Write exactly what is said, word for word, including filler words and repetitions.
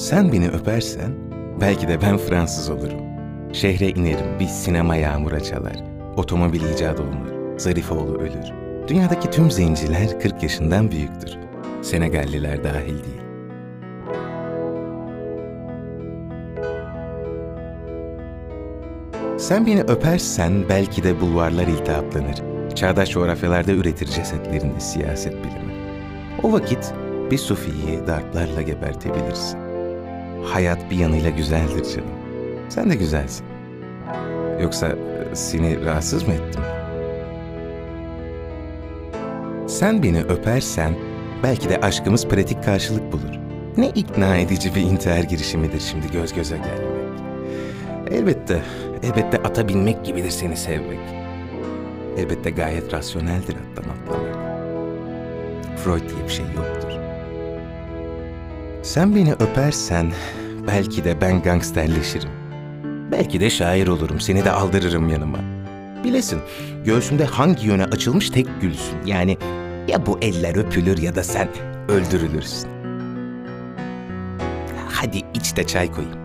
Sen beni öpersen belki de ben Fransız olurum. Şehre inerim, bir sinema yağmura çalar. Otomobil icat olunur, Zarifoğlu ölür. Dünyadaki tüm zenciler kırk yaşından büyüktür. Senegalliler dahil değil. Sen beni öpersen belki de bulvarlar iltihaplanır. Çağdaş coğrafyalarda üretir cesetlerini siyaset bilimi. O vakit bir sufiyi dartlarla gebertebilirsin. Hayat bir yanıyla güzeldir canım. Sen de güzelsin. Yoksa seni rahatsız mı ettim? Sen beni öpersen belki de aşkımız pratik karşılık bulur. Ne ikna edici bir intihar girişimidir şimdi göz göze gelmek. Elbette, elbette ata binmek gibidir seni sevmek. Elbette gayet rasyoneldir attan atlamak. Freud diye bir şey yoktur. Sen beni öpersen belki de ben gangsterleşirim. Belki de şair olurum, seni de aldırırım yanıma. Bilesin, göğsümde hangi yöne açılmış tek gülsün. Yani ya bu eller öpülür ya da sen öldürülürsün. Hadi iç de çay koyayım.